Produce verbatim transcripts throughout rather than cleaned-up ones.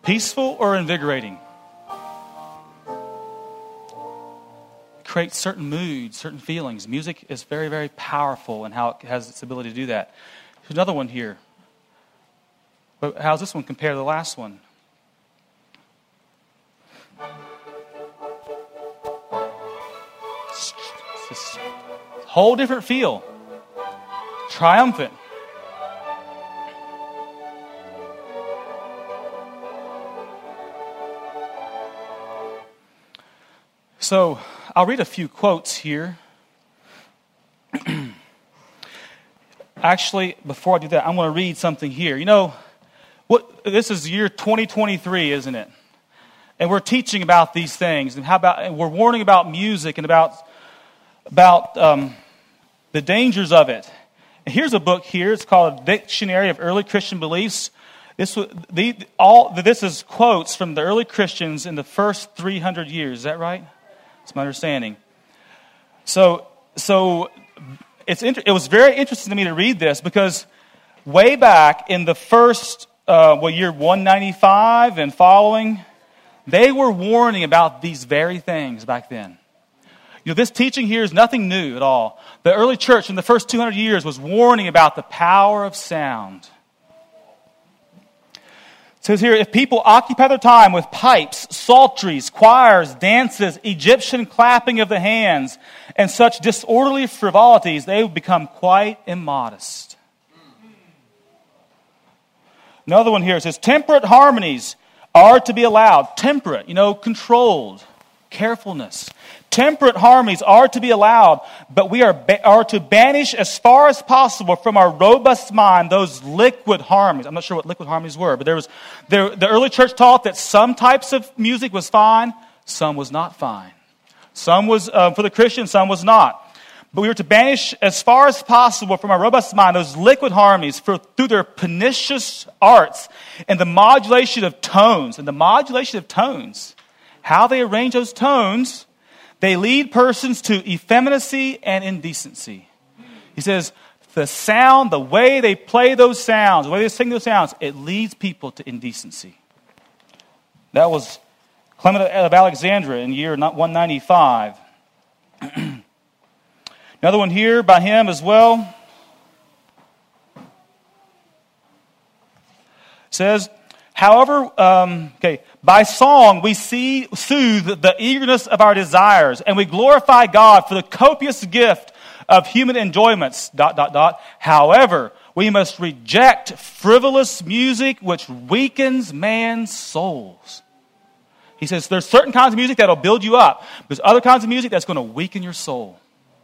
Peaceful or invigorating? Creates certain moods, certain feelings. Music is very, very powerful in how it has its ability to do that. There's another one here. But how's this one compare to the last one? It's this whole different feel. Triumphant. So, I'll read a few quotes here. Actually, before I do that, I'm going to read something here. You know, what this is year twenty twenty-three, isn't it? And we're teaching about these things, and how about and we're warning about music and about about um, the dangers of it. And here's a book here. It's called Dictionary of Early Christian Beliefs. This the all this is quotes from the early Christians in the first three hundred years. Is that right? That's my understanding. So, so it's inter- it was very interesting to me to read this because way back in the first, uh, well, year one ninety-five and following, they were warning about these very things back then. You know, this teaching here is nothing new at all. The early church in the first two hundred years was warning about the power of sound. It says here, if people occupy their time with pipes, psalteries, choirs, dances, Egyptian clapping of the hands, and such disorderly frivolities, they would become quite immodest. Another one here says, temperate harmonies are to be allowed. Temperate, you know, controlled, carefulness. Temperate harmonies are to be allowed, but we are, ba- are to banish as far as possible from our robust mind those liquid harmonies. I'm not sure what liquid harmonies were, but there was there, the early church taught that some types of music was fine, some was not fine. Some was uh, for the Christian, some was not. But we were to banish as far as possible from our robust mind those liquid harmonies for, through their pernicious arts and the modulation of tones. And the modulation of tones, how they arrange those tones, they lead persons to effeminacy and indecency. He says, the sound, the way they play those sounds, the way they sing those sounds, it leads people to indecency. That was Clement of Alexandria in year one ninety-five. Another one here by him as well. Says, however, um, okay, by song we see soothe the eagerness of our desires, and we glorify God for the copious gift of human enjoyments, dot, dot, dot. However, we must reject frivolous music which weakens man's souls. He says there's certain kinds of music that will build you up. There's other kinds of music that's going to weaken your soul.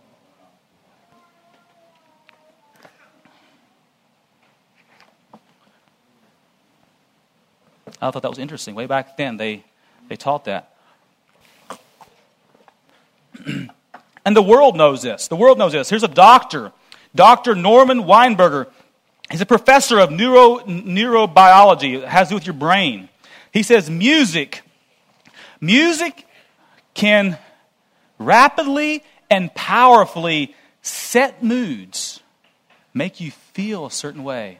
I thought that was interesting. Way back then, they, they taught that. And the world knows this. The world knows this. Here's a doctor, Doctor Norman Weinberger. He's a professor of neuro, neurobiology. It has to do with your brain. He says music, music can rapidly and powerfully set moods, make you feel a certain way.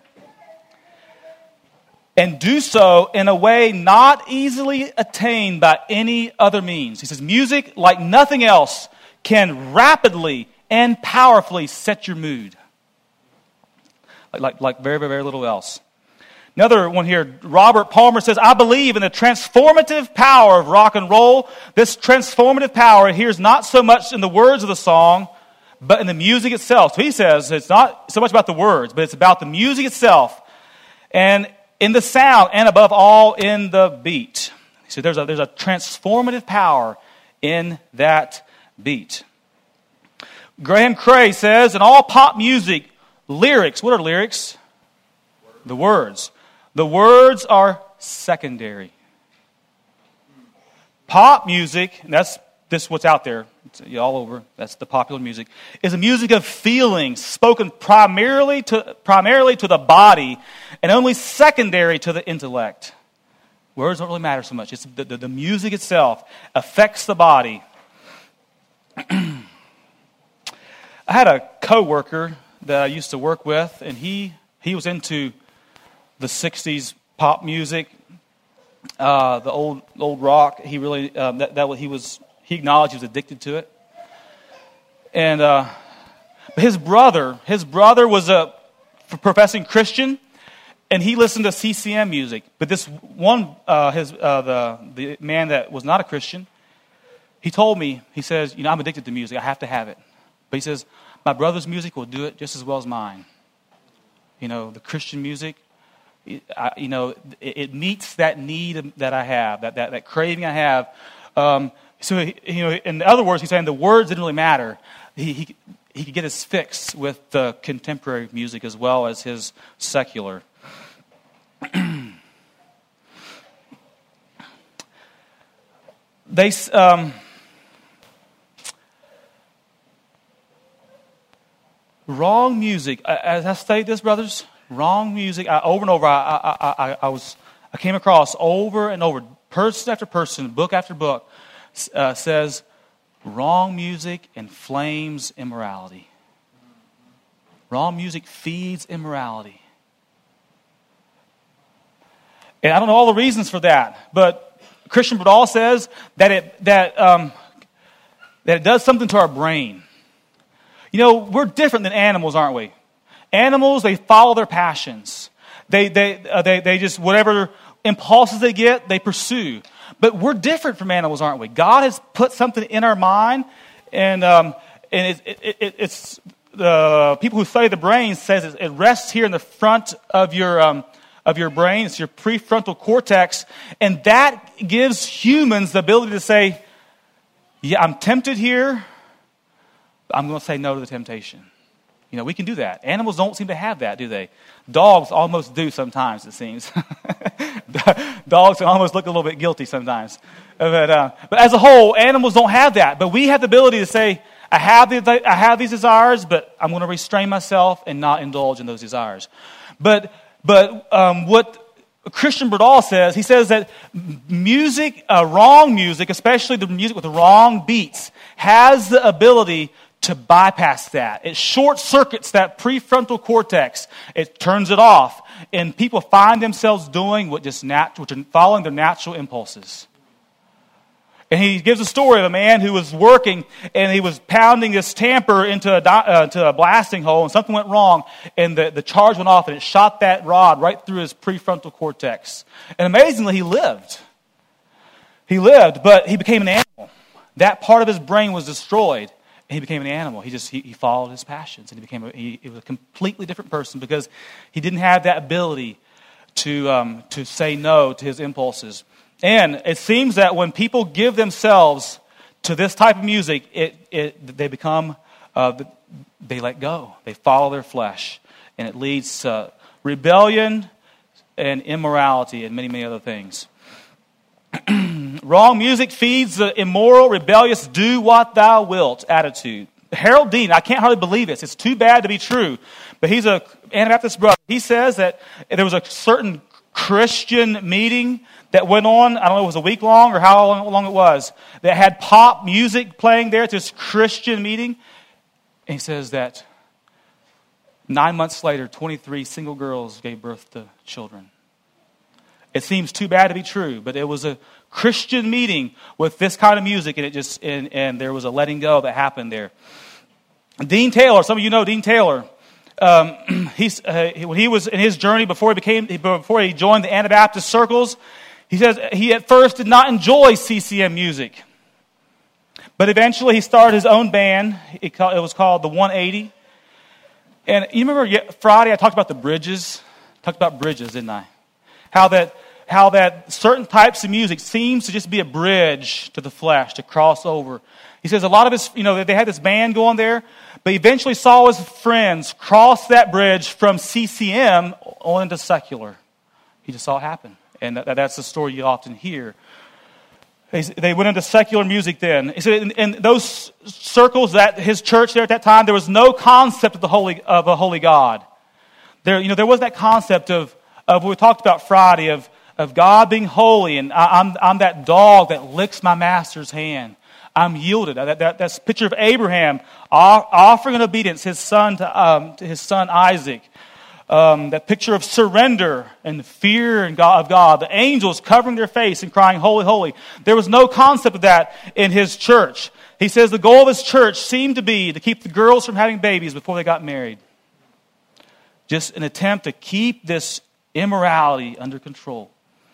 And do so in a way not easily attained by any other means. He says, music, like nothing else, can rapidly and powerfully set your mood. Like, like, like very, very, very little else. Another one here, Robert Palmer says, I believe in the transformative power of rock and roll. This transformative power adheres not so much in the words of the song, but in the music itself. So he says it's not so much about the words, but it's about the music itself. And in the sound, and above all, in the beat. So there's a, there's a transformative power in that beat. Graham Cray says, in all pop music, lyrics, what are lyrics? Words. The words. The words are secondary. Pop music, and that's this what's out there, it's all over, that's the popular music, is a music of feeling spoken primarily to primarily to the body and only secondary to the intellect. Words don't really matter so much. It's the, the, the music itself affects the body. I had a coworker that I used to work with, and he he was into the sixties pop music, uh, the old old rock. He really um, that that he was he acknowledged he was addicted to it. And uh, his brother, his brother was a professing Christian, and he listened to C C M music. But this one, uh, his uh, the the man that was not a Christian, he told me, he says, you know, I'm addicted to music. I have to have it. But he says, my brother's music will do it just as well as mine. You know, the Christian music, I, you know, it, it meets that need that I have, that that, that craving I have. Um, so, you know, in other words, he's saying the words didn't really matter. He, he he could get his fix with the contemporary music as well as his secular. They um, wrong music. As I state this, brothers, wrong music. I, over and over, I, I, I, I was I came across over and over, person after person, book after book, uh, says wrong music inflames immorality. Wrong music feeds immorality. And I don't know all the reasons for that, but Christian Bradall says that it that um, that it does something to our brain. You know, we're different than animals, aren't we? Animals, they follow their passions. They they uh, they they just whatever impulses they get, they pursue. But we're different from animals, aren't we? God has put something in our mind, and um, and it, it, it, it's the people who study the brain says it, it rests here in the front of your. Um, of your brain. It's your prefrontal cortex. And that gives humans the ability to say, yeah, I'm tempted here. I'm going to say no to the temptation. You know, we can do that. Animals don't seem to have that, do they? Dogs almost do sometimes, it seems. Dogs can almost look a little bit guilty sometimes. But, uh, but as a whole, animals don't have that. But we have the ability to say, I have, the, I have these desires, but I'm going to restrain myself and not indulge in those desires. But But um, what Christian Bradall says, he says that music, uh, wrong music, especially the music with the wrong beats, has the ability to bypass that. It short circuits that prefrontal cortex. It turns it off, and people find themselves doing what just nat- which are following their natural impulses. And he gives a story of a man who was working, and he was pounding this tamper into a, uh, to a blasting hole, and something went wrong, and the, the charge went off, and it shot that rod right through his prefrontal cortex. And amazingly, he lived. He lived, but he became an animal. That part of his brain was destroyed, and he became an animal. He just he, he followed his passions, and he became a, he, he was a completely different person because he didn't have that ability to um, to say no to his impulses. And it seems that when people give themselves to this type of music, it, it they become, uh, they let go. They follow their flesh. And it leads to rebellion and immorality and many, many other things. Wrong music feeds the immoral, rebellious, do what thou wilt attitude. Harold Dean, I can't hardly believe this. It's too bad to be true. But he's a Anabaptist brother. He says that there was a certain Christian meeting that went on, I don't know if it was a week long or how long, long it was, that had pop music playing there at this Christian meeting. And he says that nine months later, twenty-three single girls gave birth to children. It seems too bad to be true, but it was a Christian meeting with this kind of music, and it just and, and there was a letting go that happened there. Dean Taylor, some of you know Dean Taylor. Um, he's uh, when he was in his journey before he became before he joined the Anabaptist circles, he says he at first did not enjoy C C M music, but eventually he started his own band. It, it was called the one eighty. And you remember Friday I talked about the bridges, talked about bridges, didn't I? How that how that certain types of music seems to just be a bridge to the flesh to cross over. He says a lot of his, you know, they had this band going there, but he eventually saw his friends cross that bridge from C C M on into secular. He just saw it happen. And that, that's the story you often hear. They, they went into secular music then. He said in, in those circles, that his church there at that time, there was no concept of the holy of a holy God. There, you know, there was that concept of of what we talked about Friday of of God being holy, and I, I'm I'm that dog that licks my master's hand. I'm yielded. That, that, that's a picture of Abraham offering in obedience his son to, um, to his son Isaac. um, that picture of surrender and fear and God, of God, the angels covering their face and crying, holy, holy. There was no concept of that in his church. He says the goal of his church seemed to be to keep the girls from having babies before they got married. Just an attempt to keep this immorality under control.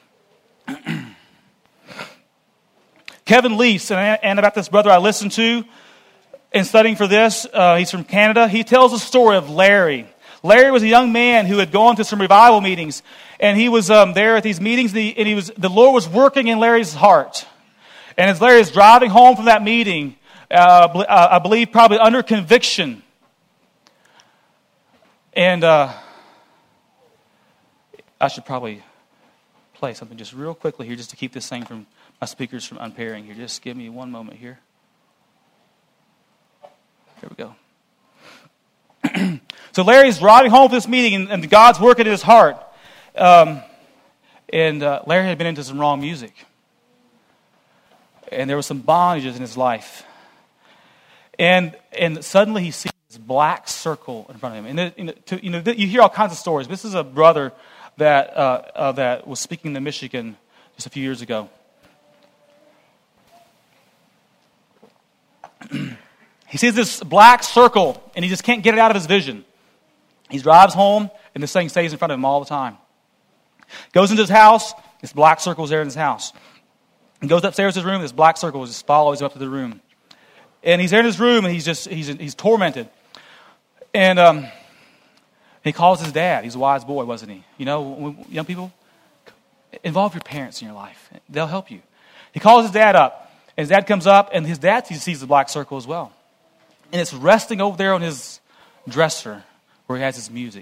Kevin Leese, an Anabaptist brother I listened to in studying for this, uh, he's from Canada. He tells a story of Larry. Larry was a young man who had gone to some revival meetings, and he was um, there at these meetings, and, he, and he was the Lord was working in Larry's heart. And as Larry is driving home from that meeting, uh, I believe probably under conviction, and uh, I should probably play something just real quickly here, just to keep this thing from my speakers from unpairing here. Just give me one moment here. Here we go. So Larry's driving home from this meeting, and, and God's working in his heart. Um, and uh, Larry had been into some wrong music. And there was some bondages in his life. And and suddenly he sees this black circle in front of him. And it, you, know, to, you know, you hear all kinds of stories. This is a brother that uh, uh, that was speaking to Michigan just a few years ago. He sees this black circle, and he just can't get it out of his vision. He drives home, and this thing stays in front of him all the time. Goes into his house, this black circle is there in his house. He goes upstairs to his room, this black circle just follows him up to the room. And he's there in his room, and he's just he's he's tormented. And um, he calls his dad. He's a wise boy, wasn't he? You know, young people, involve your parents in your life. They'll help you. He calls his dad up, and his dad comes up, and his dad sees the black circle as well. And it's resting over there on his dresser where he has his music.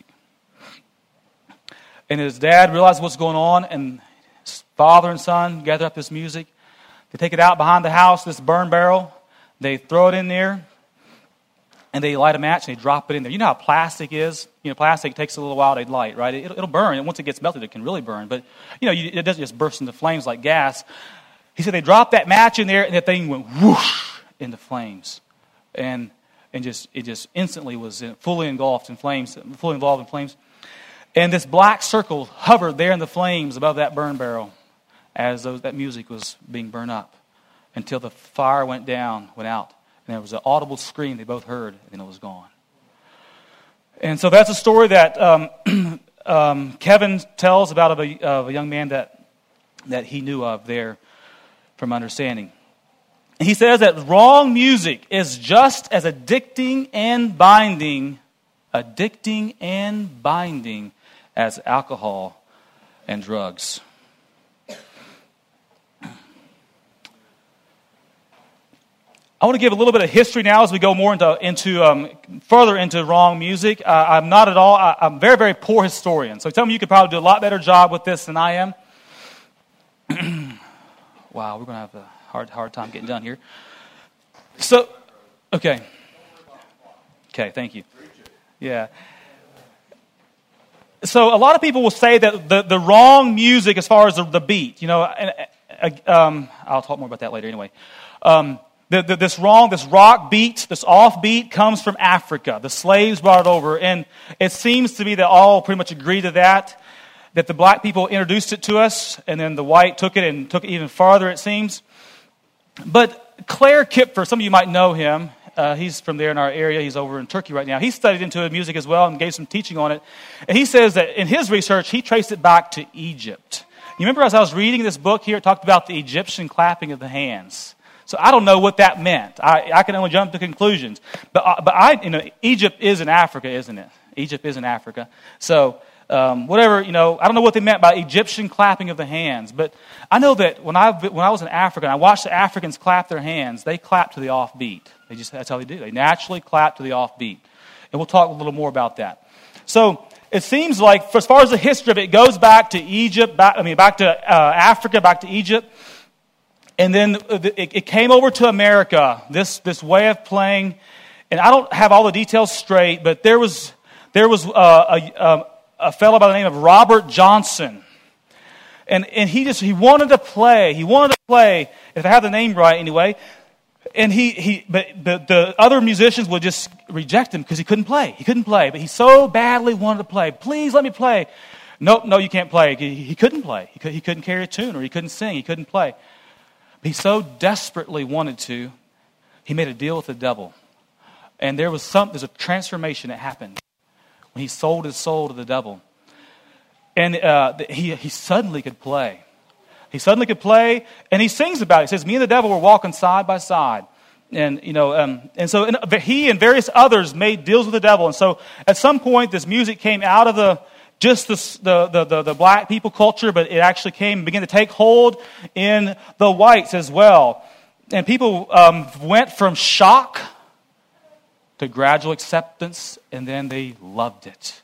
And his dad realizes what's going on, and his father and son gather up this music. They take it out behind the house, this burn barrel. They throw it in there, and they light a match, and they drop it in there. You know how plastic is? You know, plastic takes a little while to light, right? It'll, it'll burn, and once it gets melted, it can really burn. But, you know, you, it doesn't just burst into flames like gas. He said they dropped that match in there, and that thing went whoosh into flames. And and just it just instantly was fully engulfed in flames, fully involved in flames. And this black circle hovered there in the flames above that burn barrel as those, that music was being burned up until the fire went down, went out. And there was an audible scream they both heard, and then it was gone. And so that's a story that um, um, Kevin tells about a, of a young man that that he knew of there from understanding. He says that wrong music is just as addicting and binding, addicting and binding as alcohol and drugs. I want to give a little bit of history now as we go more into, into um, further into wrong music. Uh, I'm not at all, I, I'm a very, very poor historian. So tell me you could probably do a lot better job with this than I am. Wow, we're going to have a hard, hard time getting done here. So, okay. Okay, thank you. Yeah. So a lot of people will say that the, the wrong music as far as the, the beat, you know, and, uh, um, I'll talk more about that later anyway. Um, the, the, this wrong, this rock beat, this off beat comes from Africa. The slaves brought it over, and it seems to be that all pretty much agree to that, that the black people introduced it to us, and then the white took it and took it even farther, it seems. But Claire Kipfer, some of you might know him. Uh, he's from there in our area. He's over in Turkey right now. He studied into music as well and gave some teaching on it. And he says that in his research, he traced it back to Egypt. You remember as I was reading this book here, it talked about the Egyptian clapping of the hands. So I don't know what that meant. I, I can only jump to conclusions. But uh, but I, you know, Egypt is in Africa, isn't it? Egypt is in Africa. So um, whatever, you know, I don't know what they meant by Egyptian clapping of the hands. But I know that when I when I was in Africa and I watched the Africans clap their hands, they clap to the offbeat. They just that's how they do. They naturally clap to the offbeat. And we'll talk a little more about that. So it seems like, for as far as the history of it, it goes back to Egypt. Back, I mean, back to uh, Africa, back to Egypt. And then it came over to America, this, this way of playing. And I don't have all the details straight, but there was there was uh, a, a fellow by the name of Robert Johnson. And and he just he wanted to play. He wanted to play, if I have the name right anyway. and he, he but the, the other musicians would just reject him because he couldn't play. He couldn't play, but he so badly wanted to play. Please let me play. Nope, no, you can't play. He, he couldn't play. He, could, he couldn't carry a tune, or he couldn't sing. He couldn't play. But he so desperately wanted to, he made a deal with the devil. And there was some, there's a transformation that happened when he sold his soul to the devil. And uh, he, he suddenly could play. He suddenly could play, and he sings about it. He says, me and the devil were walking side by side. And, you know, um, and so and he and various others made deals with the devil. And so at some point, this music came out of the just the, the, the, the, the black people culture, but it actually came and began to take hold in the whites as well. And people um, went from shock to gradual acceptance, and then they loved it.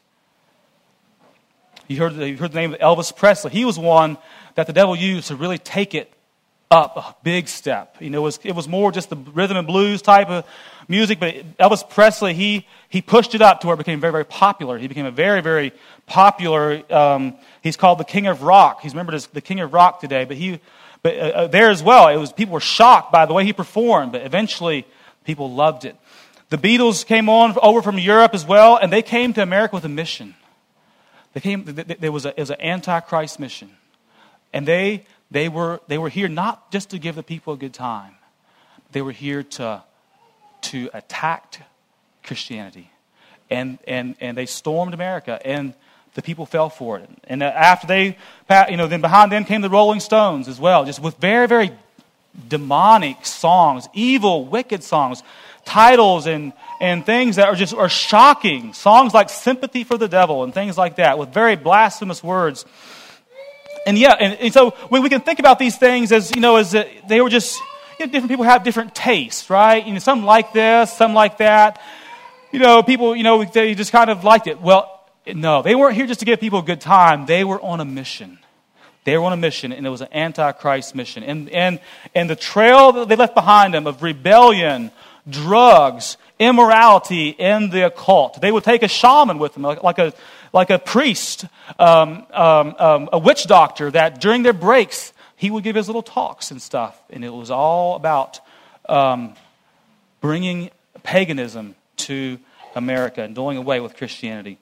You heard, you heard the name of Elvis Presley. He was one that the devil used to really take it up a big step. You know, it was, it was more just the rhythm and blues type of music, but Elvis Presley, he he pushed it up to where it became very, very popular. He became a very, very popular, um, he's called the King of Rock. He's remembered as the King of Rock today, but he, but uh, there as well, it was people were shocked by the way he performed, but eventually people loved it. The Beatles came on over from Europe as well, and they came to America with a mission. They came. There was a, it was an anti-Christ mission, and they they were they were here not just to give the people a good time. They were here to to attack Christianity, and and and they stormed America, and the people fell for it. And after they, you know, then behind them came the Rolling Stones as well, just with very very demonic songs, evil, wicked songs, titles and and things that are just are shocking. Songs like "Sympathy for the Devil" and things like that, with very blasphemous words. And yeah, and, and so we, we can think about these things as, you know, as uh, they were just, you know, different people have different tastes, right? You know, some like this, some like that. You know, people, you know, they just kind of liked it. Well, no, they weren't here just to give people a good time. They were on a mission. They were on a mission, and it was an anti-Christ mission. And and and the trail that they left behind them of rebellion, drugs, immorality, and the occult. They would take a shaman with them, like, like a like a priest, um, um, um, a witch doctor, that during their breaks, he would give his little talks and stuff. And it was all about um, bringing paganism to America and doing away with Christianity.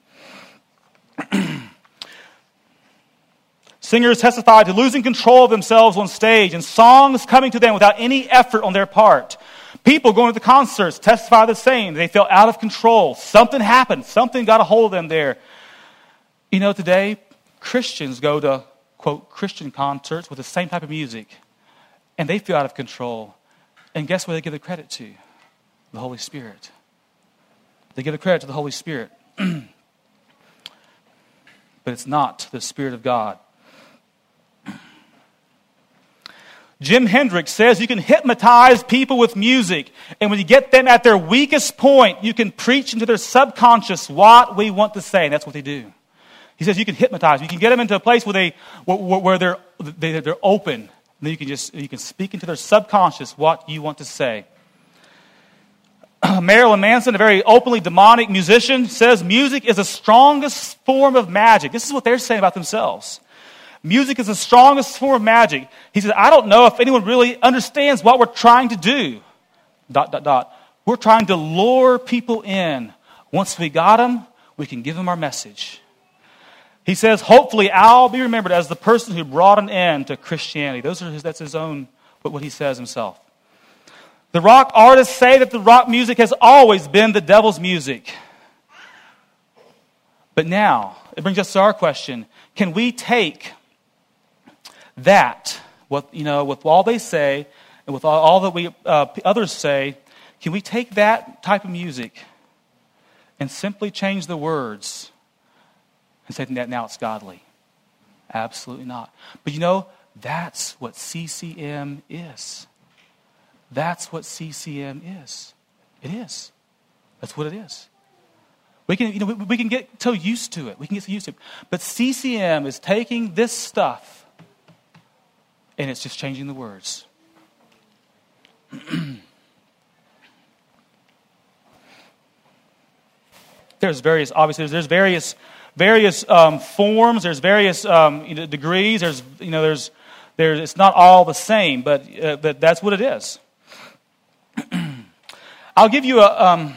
Singers testified to losing control of themselves on stage and songs coming to them without any effort on their part. People going to the concerts testify the same. They felt out of control. Something happened. Something got a hold of them there. You know, today, Christians go to, quote, Christian concerts with the same type of music, and they feel out of control. And guess what they give the credit to? The Holy Spirit. They give the credit to the Holy Spirit. But it's not the Spirit of God. Jim Hendricks says you can hypnotize people with music, and when you get them at their weakest point, you can preach into their subconscious what we want to say, and that's what they do. He says you can hypnotize. You can get them into a place where they where, where they're they, they're open, and then you can just you can speak into their subconscious what you want to say. Marilyn Manson, a very openly demonic musician, says music is the strongest form of magic. This is what they're saying about themselves. Music is the strongest form of magic. He says, I don't know if anyone really understands what we're trying to do. Dot, dot, dot. We're trying to lure people in. Once we got them, we can give them our message. He says, hopefully I'll be remembered as the person who brought an end to Christianity. Those are his, that's his own, what he says himself. The rock artists say that the rock music has always been the devil's music. But now, it brings us to our question. Can we take that, what you know, with all they say, and with all, all that we uh, others say, can we take that type of music and simply change the words and say that now it's godly? Absolutely not. But you know, that's what C C M is. That's what C C M is. It is. That's what it is. We can, you know, we, we can get so used to it. We can get so used to it. But C C M is taking this stuff and it's just changing the words. There's various, obviously, there's various, various um, forms. There's various um, you know, degrees. There's, you know, there's, there's. It's not all the same, but uh, but that's what it is. I'll give you a, um,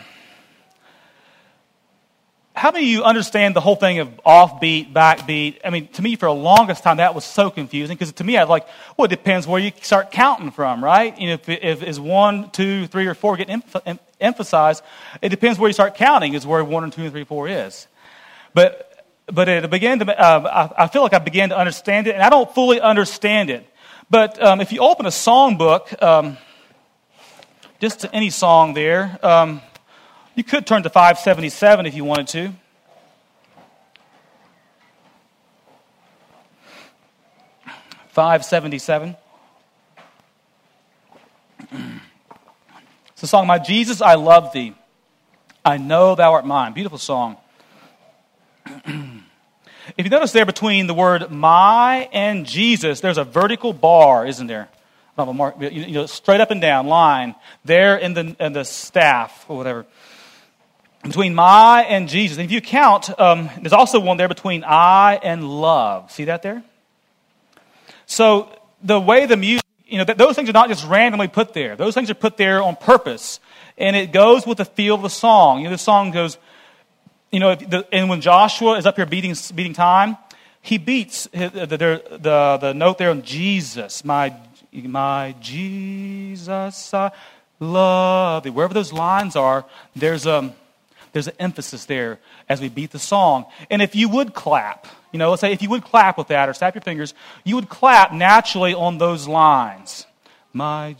how many of you understand the whole thing of offbeat, backbeat? I mean, to me, for the longest time, that was so confusing because to me, I was like, well, it depends where you start counting from, right? You know, if, if is one, two, three, or four getting emph- em- emphasized, it depends where you start counting is where one, and two, and three, four is. But but it began to, uh, I, I feel like I began to understand it, and I don't fully understand it. But um, if you open a song book, um, just to any song there. Um, You could turn to five seventy-seven if you wanted to. five seventy-seven. It's a song, My Jesus, I Love Thee. I Know Thou Art Mine. Beautiful song. If you notice there between the word my and Jesus, there's a vertical bar, isn't there? Not a mark, you know, straight up and down line there in the in the staff or whatever. Between my and Jesus. And if you count, um, there's also one there between I and love. See that there? So the way the music, you know, th- those things are not just randomly put there. Those things are put there on purpose. And it goes with the feel of the song. You know, the song goes, you know, if the, and when Joshua is up here beating beating time, he beats his, the, the, the, the note there on Jesus. My, my Jesus, I love thee. Wherever those lines are, there's a... There's an emphasis there as we beat the song. And if you would clap, you know, let's say if you would clap with that or snap your fingers, you would clap naturally on those lines. My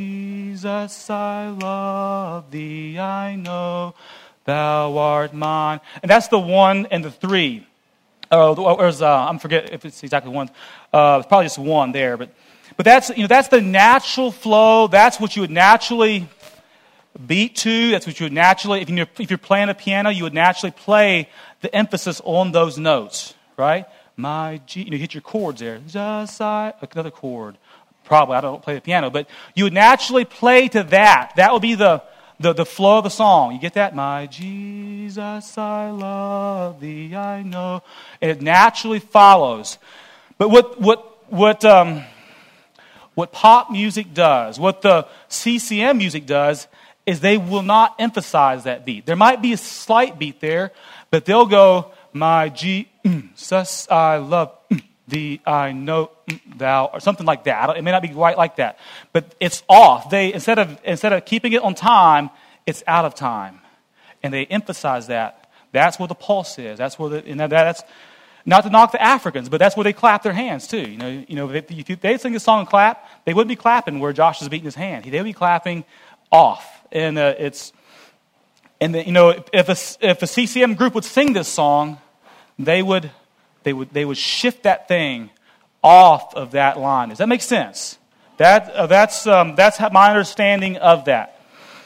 Jesus, I love thee, I know thou art mine. And that's the one and the three. Oh, there's, uh, I'm forget if it's exactly one. Uh, it's probably just one there, but but that's you know that's the natural flow. That's what you would naturally beat to. That's what you would naturally, if you're, if you're playing a piano, you would naturally play the emphasis on those notes, right? My G, you know, you hit your chords there. Just I, another chord. Probably, I don't play the piano, but you would naturally play to that. That would be the, the, the flow of the song. You get that? My Jesus, I love thee, I know. And it naturally follows. But what, what, what, um, what pop music does, what the C C M music does, is they will not emphasize that beat. There might be a slight beat there, but they'll go, my Jesus, I love thee, I know thou, or something like that. It may not be quite like that, but it's off. They instead of instead of keeping it on time, it's out of time, and they emphasize that. That's where the pulse is. That's where the and that's not to knock the Africans, but that's where they clap their hands too. You know, you know, if they sing a song and clap, they wouldn't be clapping where Josh is beating his hand. They would be clapping off. And uh, it's, and the, you know, if a if a C C M group would sing this song, they would, they would, they would shift that thing off of that line. Does that make sense? That uh, that's um, that's my understanding of that.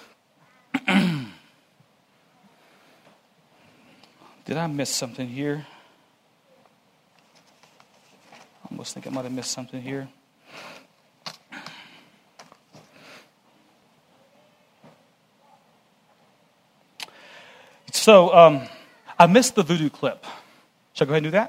Did I miss something here? I almost think I might have missed something here. So, um, I missed the voodoo clip. Should I go ahead and do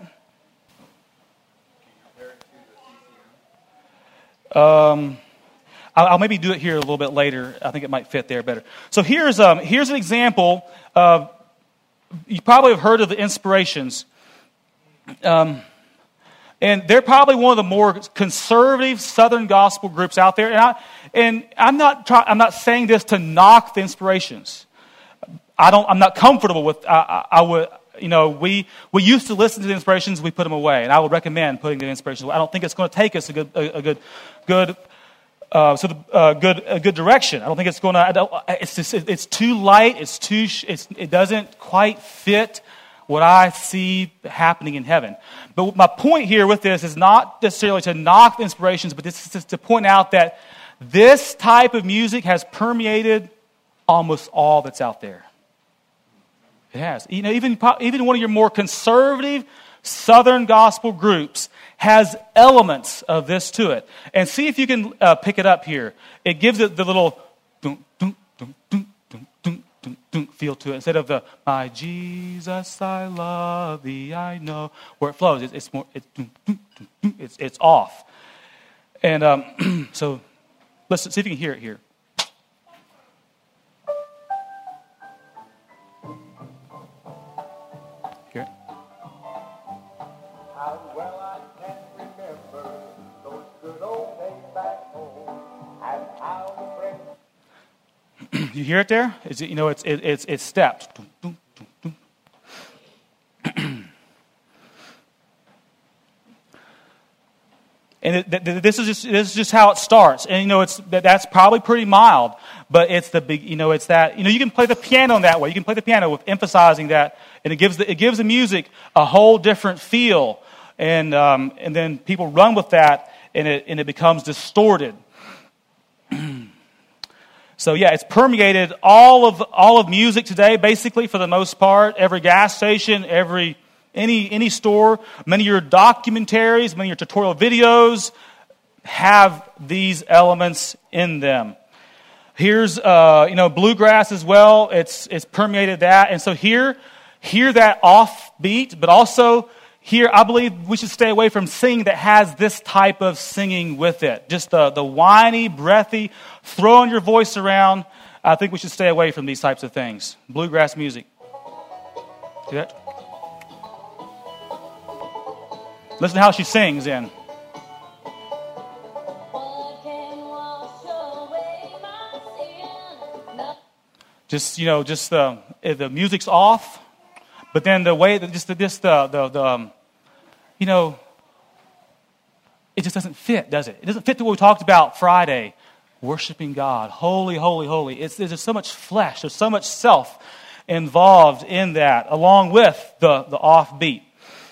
that? Um, I'll, I'll maybe do it here a little bit later. I think it might fit there better. So here's um, here's an example of, you probably have heard of the Inspirations. Um, and they're probably one of the more conservative Southern gospel groups out there. And, I, and I'm not try, I'm not saying this to knock the Inspirations. I don't. I'm not comfortable with. I, I, I would. You know, we we used to listen to the Inspirations. We put them away, and I would recommend putting the Inspirations away. I don't think it's going to take us a good, a, a good, good, uh, sort of uh, good, a good direction. I don't think it's going to. I don't, it's just. It's too light. It's too. It's, it doesn't quite fit what I see happening in heaven. But my point here with this is not necessarily to knock the Inspirations, but this is just to point out that this type of music has permeated almost all that's out there. It has. You know, even, even one of your more conservative Southern gospel groups has elements of this to it. And see if you can uh, pick it up here. It gives it the little dun, dun, dun, dun, dun, dun, dun, dun feel to it. Instead of the, my Jesus, I love thee, I know. Where it flows, it's, it's more, it's, dun, dun, dun, dun, it's, it's off. And um, so, listen, see if you can hear it here. can remember those good old days back home and how the friends. You hear it there? Is it, you know, it's it, it's it's steps. And it, th- this is just this is just how it starts, and you know it's that, that's probably pretty mild, but it's the big you know it's that you know you can play the piano in that way. You can play the piano with emphasizing that, and it gives the, it gives the music a whole different feel, and um, and then people run with that, and it and it becomes distorted. So yeah, it's permeated all of all of music today, basically for the most part. Every gas station, every Any any store, many of your documentaries, many of your tutorial videos have these elements in them. Here's uh, you know bluegrass as well. It's it's permeated that, and so here hear that offbeat, but also here I believe we should stay away from singing that has this type of singing with it. Just the the whiny, breathy, throwing your voice around. I think we should stay away from these types of things. Bluegrass music. See that? Listen to how she sings in. Just, you know, just the the music's off, but then the way that just the just the the, the um, you know, it just doesn't fit, does it? It doesn't fit to what we talked about Friday, worshiping God, holy, holy, holy. It's there's so much flesh, there's so much self involved in that, along with the the offbeat.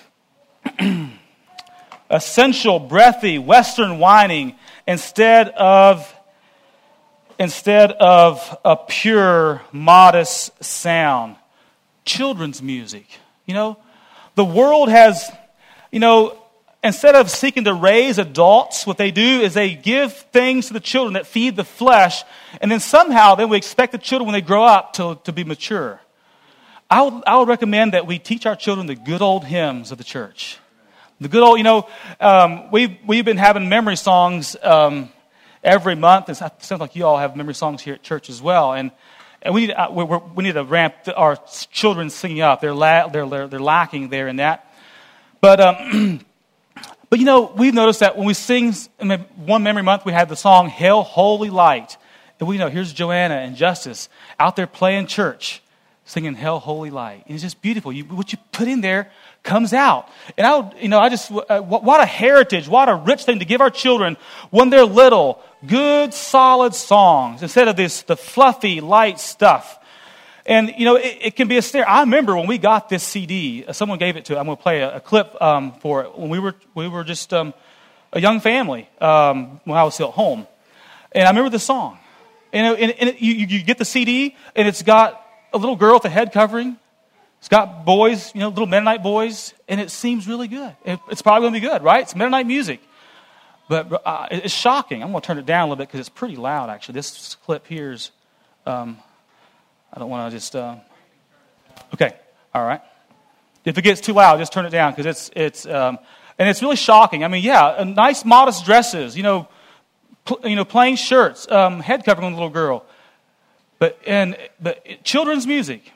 Essential, breathy, Western whining instead of instead of a pure, modest sound. Children's music. You know, the world has, you know, instead of seeking to raise adults, what they do is they give things to the children that feed the flesh, and then somehow then we expect the children when they grow up to, to be mature. I would, I would recommend that we teach our children the good old hymns of the church. The good old, you know, um, we've, we've been having memory songs um, every month. It sounds like you all have memory songs here at church as well. And and we need, uh, we're, we need to ramp our children singing up. They're, la- they're, they're, they're lacking there in that. But, um, but you know, we've noticed that when we sing, in one memory month, we had the song, Hail Holy Light. And we know, here's Joanna and Justice out there playing church, singing Hail Holy Light. And it's just beautiful. You, what you put in there comes out. And I would, you know, I just, uh, what a heritage, what a rich thing to give our children when they're little, good, solid songs instead of this, the fluffy, light stuff. And, you know, it, it can be a snare. I remember when we got this C D, uh, someone gave it to, I'm going to play a, a clip um, for it, when we were, we were just um, a young family um, when I was still at home. And I remember the song. And, and, and it, you, you get the C D, and it's got a little girl with a head covering. It's got boys, you know, little Mennonite boys, and it seems really good. It, it's probably going to be good, right? It's Mennonite music. But uh, it's shocking. I'm going to turn it down a little bit because it's pretty loud, actually. This clip here is, um, I don't want to just, uh, okay, all right. If it gets too loud, just turn it down because it's, it's um, and it's really shocking. I mean, yeah, nice, modest dresses, you know, pl- you know, plain shirts, um, head covering on the little girl. But, and, but children's music.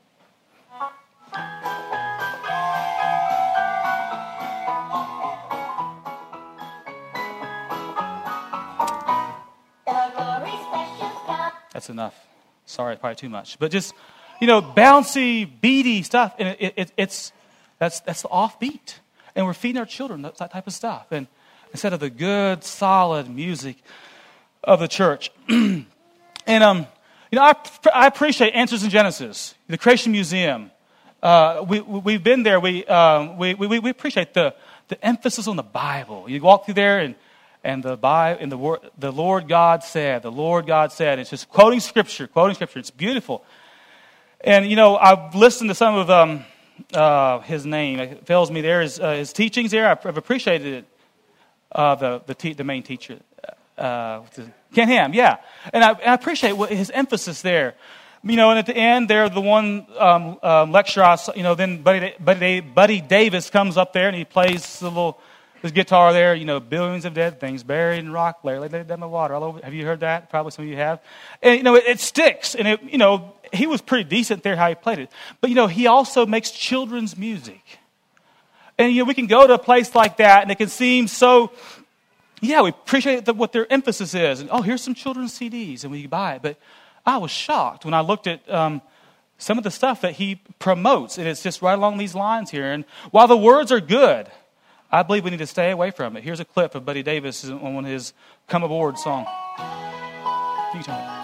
That's enough. Sorry, probably too much. But just, you know, bouncy, beady stuff, and it, it, it's that's that's the offbeat, and we're feeding our children that, that type of stuff, and instead of the good, solid music of the church. And um, you know, I I appreciate Answers in Genesis, the Creation Museum. Uh, we, we we've been there. We um we we we appreciate the the emphasis on the Bible. You walk through there and. And the Bible, and the word, the Lord God said, the Lord God said. It's just quoting Scripture, quoting Scripture. It's beautiful. And, you know, I've listened to some of um, uh, his name. It fails me there. His, uh, his teachings there, I've, I've appreciated it. Uh, the the, te- the main teacher, uh, Ken Ham, yeah. And I, and I appreciate what, his emphasis there. You know, and at the end, there, the one um, um, lecture, I saw, you know, then Buddy, Buddy, Buddy Davis comes up there and he plays the little... His guitar there, you know, billions of dead things buried in rock layer, laid down in the water all over. Have you heard that? Probably some of you have. And, you know, it, it sticks. And, it, you know, he was pretty decent there how he played it. But, you know, he also makes children's music. And, you know, we can go to a place like that, and it can seem so, yeah, we appreciate the, what their emphasis is. And, oh, here's some children's C Ds, and we buy it. But I was shocked when I looked at um, some of the stuff that he promotes, and it's just right along these lines here. And while the words are good, I believe we need to stay away from it. Here's a clip of Buddy Davis on one of his Come Aboard song. You turn it.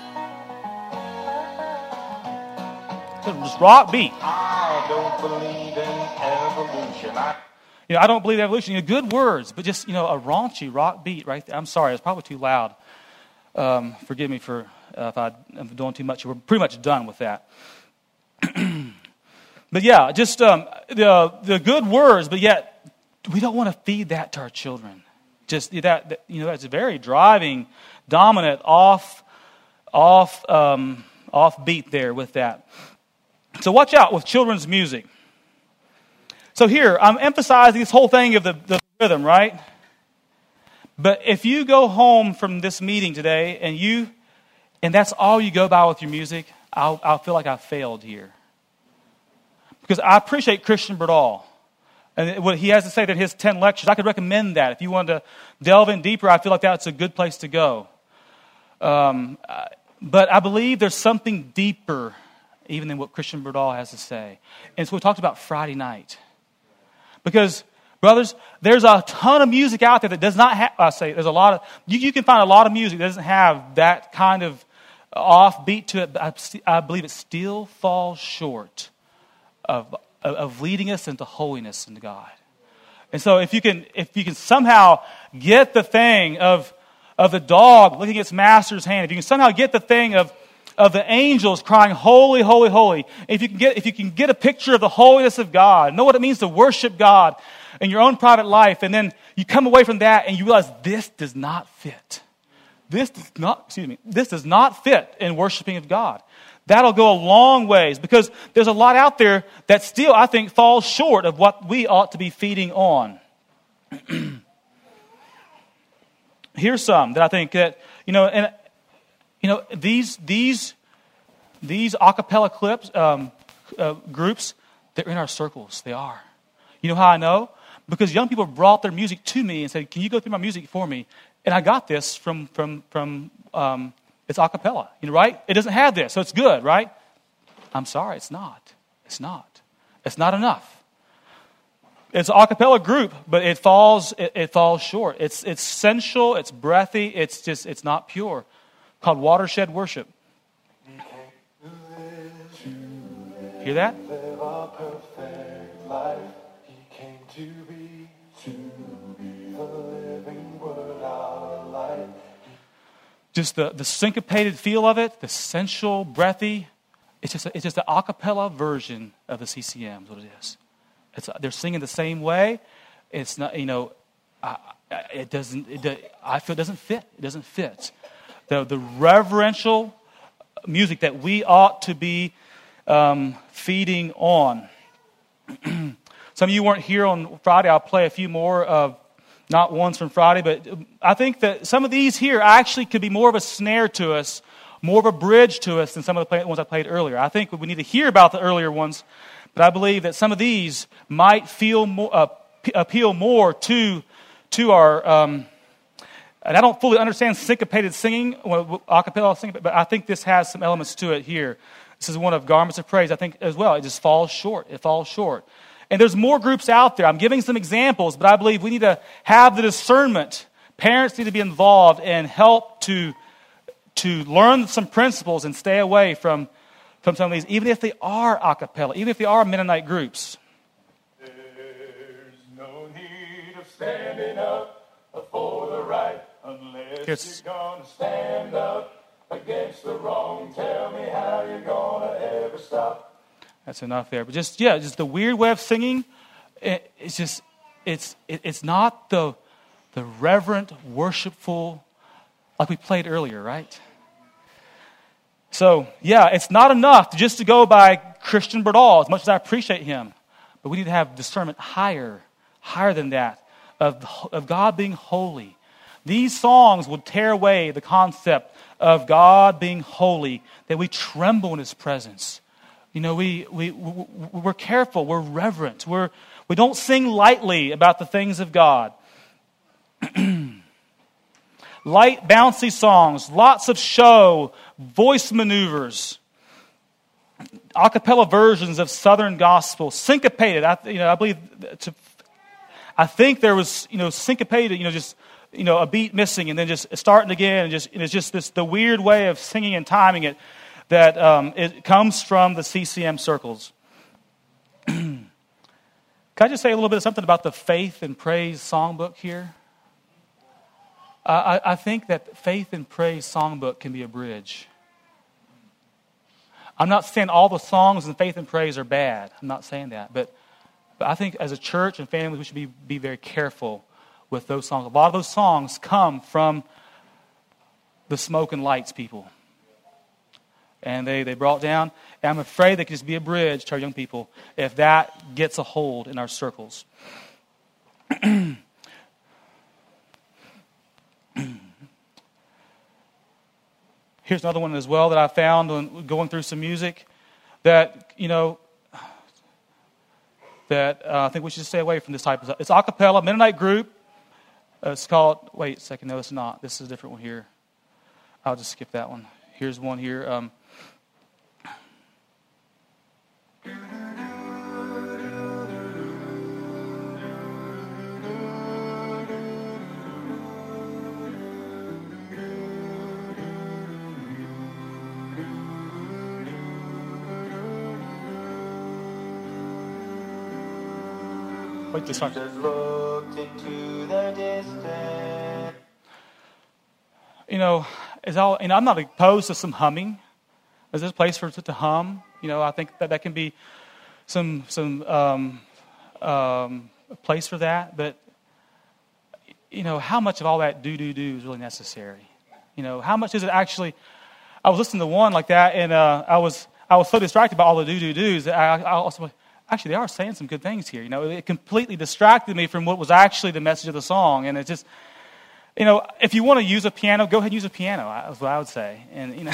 Just rock beat. I don't believe in evolution. I You know, I don't believe in evolution. You know, good words, but just, you know, a raunchy rock beat right there. I'm sorry, it's probably too loud. Um, forgive me for uh, if I, I'm doing too much. We're pretty much done with that. But yeah, just um, the the good words, but yet we don't want to feed that to our children. Just that, that you know, that's very driving, dominant, off, off, um, off beat there with that. So watch out with children's music. So here, I'm emphasizing this whole thing of the, the rhythm, right? But if you go home from this meeting today and you, and that's all you go by with your music, I'll, I'll feel like I failed here. Because I appreciate Christian Berdall. And what he has to say in his ten lectures, I could recommend that. If you wanted to delve in deeper, I feel like that's a good place to go. Um, but I believe there's something deeper even than what Christian Berdall has to say. And so we talked about Friday night. Because, brothers, there's a ton of music out there that does not have, I say, there's a lot of, you, you can find a lot of music that doesn't have that kind of offbeat to it, but I, I believe it still falls short of, of, of leading us into holiness into God. And so if you can, if you can somehow get the thing of, of the dog looking at its master's hand, if you can somehow get the thing of, of the angels crying, holy, holy, holy. If you can get, if you can get a picture of the holiness of God, know what it means to worship God in your own private life, and then you come away from that and you realize this does not fit. This does not, excuse me, this does not fit in worshiping of God. That'll go a long ways, because there's a lot out there that still, I think, falls short of what we ought to be feeding on. Here's some that I think that, you know, and You know, these these these a cappella clips, um, uh, groups, they're in our circles. They are. You know how I know? Because young people brought their music to me and said, can you go through my music for me? And I got this from, from, from um, it's a cappella, you know, right? It doesn't have this, so it's good, right? I'm sorry, it's not. It's not. It's not enough. It's an a cappella group, but it falls it, it falls short. It's it's sensual, it's breathy, it's just it's not pure. Called Watershed Worship. Hear that? live a perfect life. He came to be, to be the living word, our life. Just the, the syncopated feel of it, the sensual, breathy. It's just a, it's just an a cappella version of the C C M. Is what it is. It's they're singing the same way. It's not, you know, I, I, it doesn't. It, I feel it doesn't fit. It doesn't fit. The, the reverential music that we ought to be um, feeding on. Some of you weren't here on Friday. I'll play a few more of, not ones from Friday, but I think that some of these here actually could be more of a snare to us, more of a bridge to us than some of the ones I played earlier. I think we need to hear about the earlier ones, but I believe that some of these might feel more, uh, appeal more to, to our... Um, And I don't fully understand syncopated singing, well, a cappella singing, but I think this has some elements to it here. This is one of Garments of Praise, I think, as well. It just falls short. It falls short. And there's more groups out there. I'm giving some examples, but I believe we need to have the discernment. Parents need to be involved and help to, to learn some principles and stay away from, from some of these, even if they are a cappella, even if they are Mennonite groups. There's no need of standing up for the right. Unless Here's, you're gonna stand up against the wrong, tell me how you're gonna ever stop. That's enough there. But just, yeah, just the weird way of singing, it, it's just, it's it, it's not the the reverent, worshipful, like we played earlier, right? So, yeah, it's not enough to just to go by Christian Berdall, as much as I appreciate him. But we need to have discernment higher, higher than that, of, of God being holy. These songs will tear away the concept of God being holy, that we tremble in His presence. You know, we, we, we're careful, we're reverent, we're, We don't sing lightly about the things of God. Light, bouncy songs, lots of show, voice maneuvers, a cappella versions of Southern gospel, syncopated. I, you know, I believe, to, I think there was, you know, syncopated, you know, just, you know, a beat missing and then just starting again, and just and it's just this the weird way of singing and timing it that um, it comes from the C C M circles. Can I just say a little bit of something about the Faith and Praise songbook here? Uh, I, I think that Faith and Praise songbook can be a bridge. I'm not saying all the songs in Faith and Praise are bad. I'm not saying that. But, but I think as a church and family, we should be, be very careful with those songs. A lot of those songs come from the Smoke and Lights people. And they, they brought down, and I'm afraid they could just be a bridge to our young people if that gets a hold in our circles. Here's another one as well that I found when going through some music that, you know, that uh, I think we should stay away from this type of stuff. It's a cappella, Mennonite group. Uh, it's called, wait a second, no, it's not. This is a different one here. I'll just skip that one. Here's one here. Um, Wait, this one. Jesus looked into the distance. You know, is all, you know, I'm not opposed to some humming. Is there a place for it to hum? You know, I think that that can be some some um, um, a place for that. But you know, how much of all that do do do is really necessary? You know, how much is it actually? I was listening to one like that, and uh, I was I was so distracted by all the do do do's that I, I also. Actually, they are saying some good things here. You know, it completely distracted me from what was actually the message of the song. And it just, you know, if you want to use a piano, go ahead and use a piano. That's what I would say. And, you know,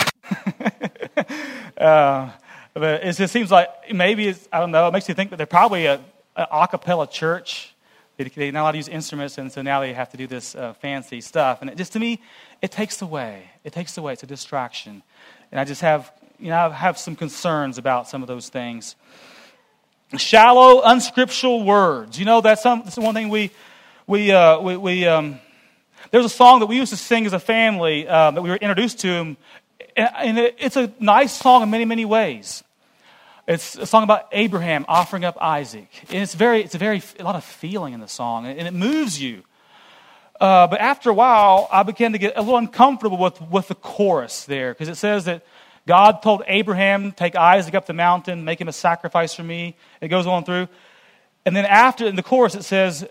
uh, but it just seems like maybe it's, I don't know, it makes you think that they're probably a, a a cappella church. They, they're not allowed to use instruments, and so now they have to do this uh, fancy stuff. And it just, to me, it takes away. It takes away. It's a distraction. And I just have, you know, I have some concerns about some of those things. Shallow, unscriptural words. You know, that's, some, that's one thing we, we, uh, we, we um, there's a song that we used to sing as a family uh, that we were introduced to, and, and it, it's a nice song in many, many ways. It's a song about Abraham offering up Isaac. And it's very, it's a very, a lot of feeling in the song, and it moves you. Uh, but after a while, I began to get a little uncomfortable with, with the chorus there, because it says that God told Abraham, take Isaac up the mountain, make him a sacrifice for me. It goes on through. And then after, in the chorus, it says,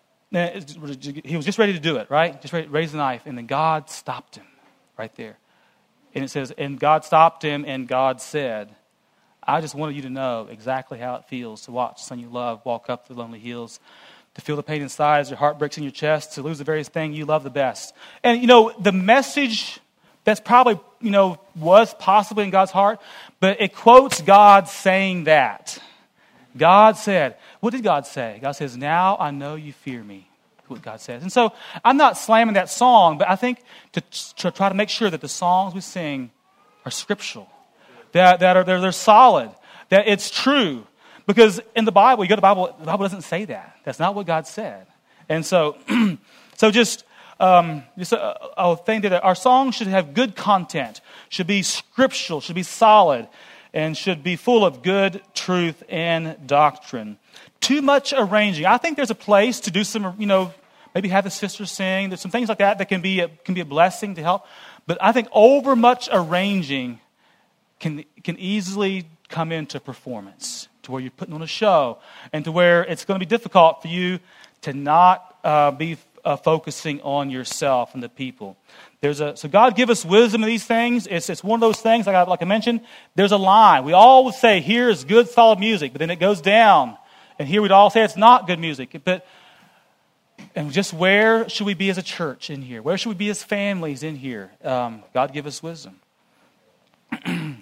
he was just ready to do it, right? Just ready to raise the knife. And then God stopped him right there. And it says, and God stopped him, and God said, I just wanted you to know exactly how it feels to watch the son you love walk up the lonely hills, to feel the pain inside as your heart breaks in your chest, to lose the very thing you love the best. And, you know, the message that's probably, you know, was possibly in God's heart, but it quotes God saying that. God said, what did God say? God says, now I know you fear me, what God says. And so I'm not slamming that song, but I think to, to try to make sure that the songs we sing are scriptural, that, that are they're, they're solid, that it's true. Because in the Bible, you go to the Bible, the Bible doesn't say that. That's not what God said. And so, so just... Um, just a, a thing that our songs should have good content, should be scriptural, should be solid, and should be full of good truth and doctrine. Too much arranging. I think there's a place to do some, you know, maybe have the sisters sing. There's some things like that that can be a, can be a blessing to help. But I think over much arranging can can easily come into performance, to where you're putting on a show, and to where it's going to be difficult for you to not uh, be Uh, focusing on yourself and the people. There's a so God give us wisdom in these things. It's it's one of those things, like I, like I mentioned, there's a line. We all would say, here is good, solid music, but then it goes down. And here we'd all say it's not good music. But and just where should we be as a church in here? Where should we be as families in here? Um, God give us wisdom.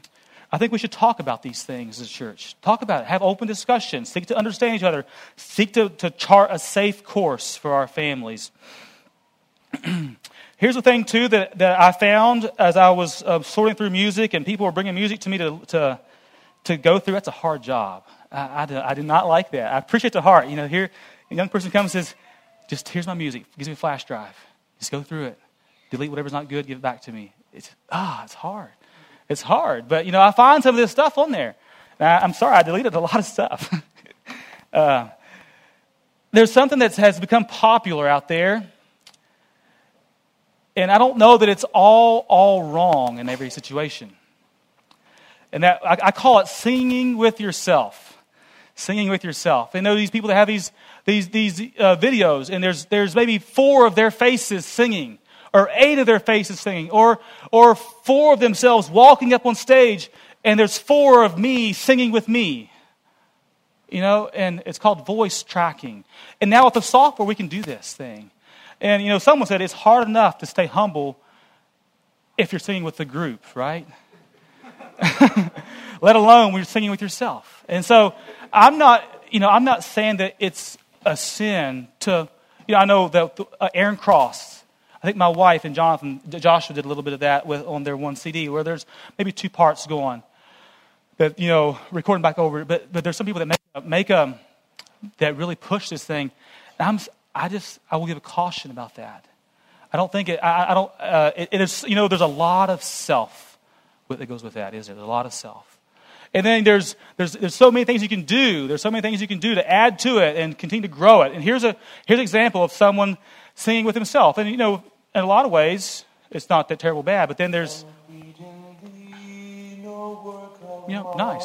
I think we should talk about these things as a church. Talk about it. Have open discussions. Seek to understand each other. Seek to, to chart a safe course for our families. Here's the thing, too, that, that I found as I was uh, sorting through music and people were bringing music to me to to, to go through. That's a hard job. I, I, do, I do not like that. I appreciate the heart. You know, here a young person comes and says, just here's my music. Gives me a flash drive. Just go through it. Delete whatever's not good. Give it back to me. It's ah, it's hard. It's hard. But, you know, I find some of this stuff on there. Now, I'm sorry, I deleted a lot of stuff. uh, there's something that has become popular out there. And I don't know that it's all all wrong in every situation. And that I, I call it singing with yourself. Singing with yourself. I know these people that have these these these uh, videos, and there's there's maybe four of their faces singing, or eight of their faces singing, or or four of themselves walking up on stage, and there's four of me singing with me. You know, and it's called voice tracking. And now with the software, we can do this thing. And, you know, someone said it's hard enough to stay humble if you're singing with the group, right? Let alone when you're singing with yourself. And so I'm not, you know, I'm not saying that it's a sin to, you know, I know that uh, Aaron Cross, I think my wife and Jonathan, Joshua did a little bit of that with on their one C D where there's maybe two parts going that, you know, recording back over. But but there's some people that make, make a, that really push this thing. And I'm I just, I will give a caution about that. I don't think it, I, I don't, uh, it, it is, you know, there's a lot of self that goes with that, isn't there? There's a lot of self. And then there's, there's, there's so many things you can do. There's so many things you can do to add to it and continue to grow it. And here's a, here's an example of someone singing with himself. And, you know, in a lot of ways, it's not that terrible bad, but then there's, you know, nice.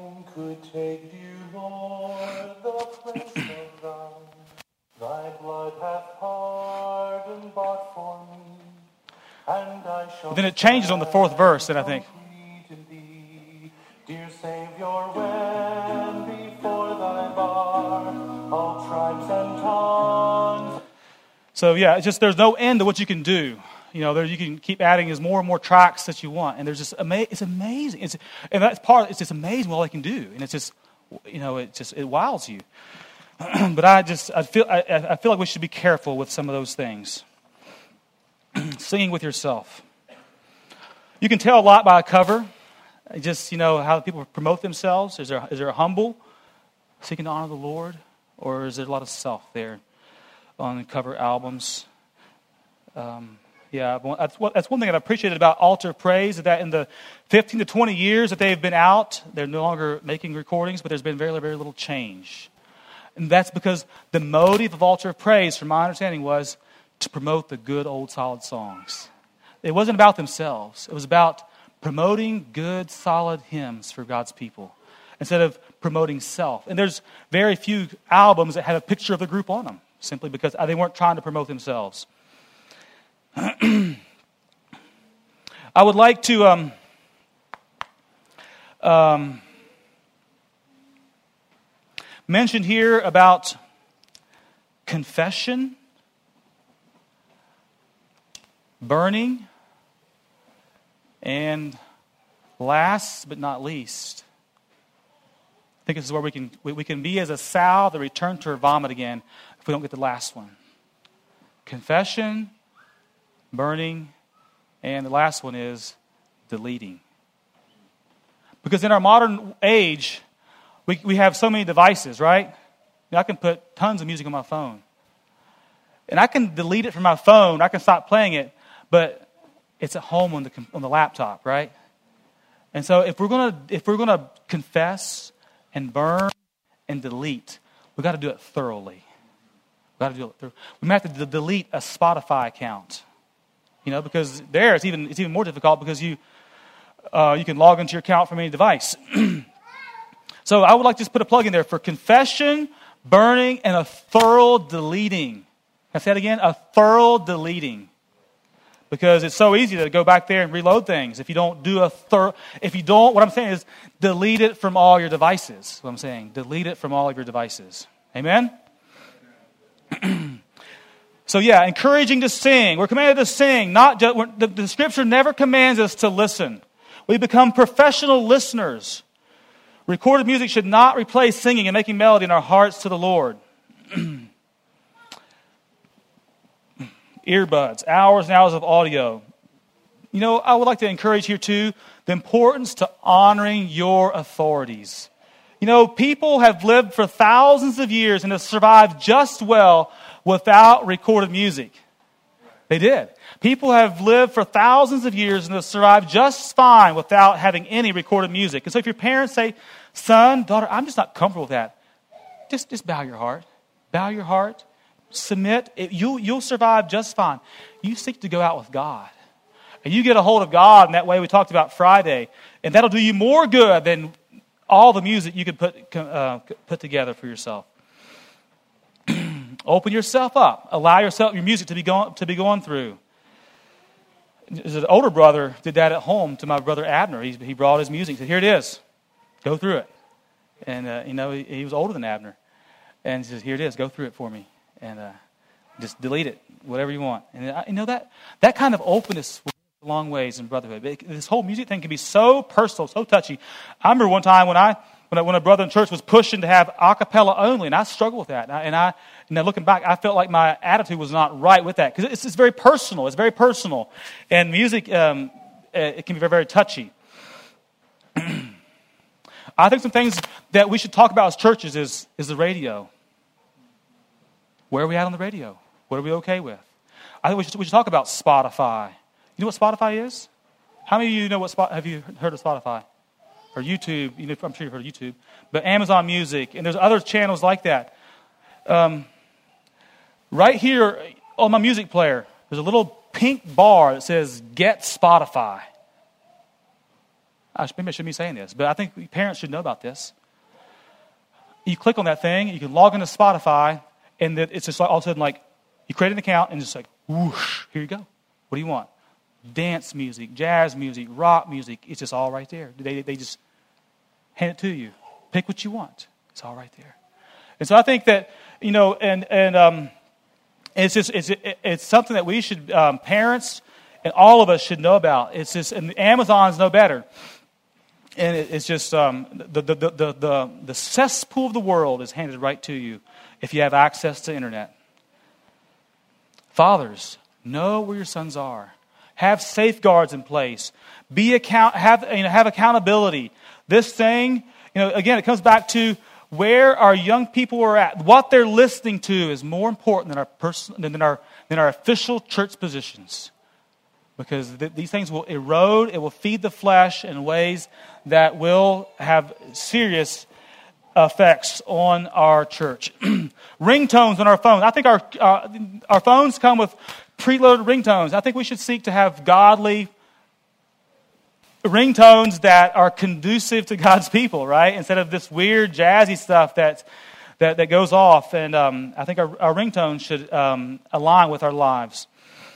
Thy blood hath pardon bought for me, and I shall. Then it changes on the fourth verse, then I think. Dear Savior, when before thy bar, all tribes and tongues. So yeah, it's just there's no end to what you can do. You know, there you can keep adding as more and more tracks that you want, and there's just ama- it's amazing. It's and that's part. It's just amazing what all they can do, and it's just, you know, it just it wows you. But I just I feel I, I feel like we should be careful with some of those things. Singing with yourself. You can tell a lot by a cover. Just, you know, how people promote themselves. Is there is there a humble seeking to honor the Lord, or is there a lot of self there on the cover albums? Um, yeah, that's what that's one thing I've appreciated about Altar of Praise, is that in the fifteen to twenty years that they've been out, they're no longer making recordings, but there's been very very little change. And that's because the motive of Altar of Praise, from my understanding, was to promote the good, old, solid songs. It wasn't about themselves. It was about promoting good, solid hymns for God's people instead of promoting self. And there's very few albums that have a picture of the group on them, simply because they weren't trying to promote themselves. I would like to... Um, um, mentioned here about confession, burning, and last but not least, I think this is where we can we, we can be as a sow that returns to her vomit again if we don't get the last one. Confession, burning, and the last one is deleting. Because in our modern age, We we have so many devices, right? I can put tons of music on my phone. And I can delete it from my phone. I can stop playing it. But it's at home on the on the laptop, right? And so if we're gonna if we're gonna confess and burn and delete, we got to do it thoroughly. We got to do it thoroughly. We might have to d- delete a Spotify account, you know, because there it's even it's even more difficult because you uh, you can log into your account from any device. So I would like to just put a plug in there for confession, burning, and a thorough deleting. Can I say it again? A thorough deleting. Because it's so easy to go back there and reload things. If you don't do a thorough, if you don't, what I'm saying is delete it from all your devices. What I'm saying, delete it from all of your devices. Amen? So yeah, encouraging to sing. We're commanded to sing. Not just, the, the Scripture never commands us to listen. We become professional listeners. Recorded music should not replace singing and making melody in our hearts to the Lord. Earbuds, hours and hours of audio. You know, I would like to encourage here too, the importance to honoring your authorities. You know, people have lived for thousands of years and have survived just well without recorded music. They did. People have lived for thousands of years and have survived just fine without having any recorded music. And so if your parents say, son, daughter, I'm just not comfortable with that, just, just bow your heart. Bow your heart. Submit. It, you'll, you'll survive just fine. You seek to go out with God. And you get a hold of God in that way we talked about Friday. And that'll do you more good than all the music you could put, uh, put together for yourself. Open yourself up. Allow yourself your music to be going to be going through. As an older brother did that at home to my brother Abner. He, he brought his music. He said, "Here it is. Go through it." And uh, you know he, he was older than Abner, and he says, "Here it is. Go through it for me, and uh, just delete it, whatever you want." And I, you know that that kind of openness will go a long ways in brotherhood. It, this whole music thing can be so personal, so touchy. I remember one time when I. When, I, when a brother in church was pushing to have a cappella only, and I struggled with that. And I, and I, and looking back, I felt like my attitude was not right with that because it's, it's very personal. It's very personal, and music um, it can be very, very touchy. I think some things that we should talk about as churches is is the radio. Where are we at on the radio? What are we okay with? I think we should we should talk about Spotify. You know what Spotify is? How many of you know what Spot? Have you heard of Spotify? Or YouTube, you know, I'm sure you've heard of YouTube, but Amazon Music, and there's other channels like that. Um, right here on my music player, there's a little pink bar that says "Get Spotify." I should, maybe I shouldn't be saying this, but I think parents should know about this. You click on that thing, you can log into Spotify, and it's just like all of a sudden like you create an account, and just like whoosh, here you go. What do you want? Dance music, jazz music, rock music. It's just all right there. They they just hand it to you. Pick what you want. It's all right there. And so I think that, you know, and and um, it's just it's it's something that we should um, parents and all of us should know about. It's just, and Amazon's no better. And it, it's just um, the, the the the the the cesspool of the world is handed right to you if you have access to internet. Fathers, know where your sons are. Have safeguards in place. Be account have you know have accountability. This thing, you know, again, it comes back to where our young people are at. What they're listening to is more important than our person than our than our official church positions, because th- these things will erode. It will feed the flesh in ways that will have serious effects on our church. Ringtones on our phones. I think our uh, our phones come with preloaded ringtones. I think we should seek to have godly ringtones that are conducive to God's people, right? Instead of this weird jazzy stuff that that, that goes off. And um, I think our, our ringtones should um, align with our lives.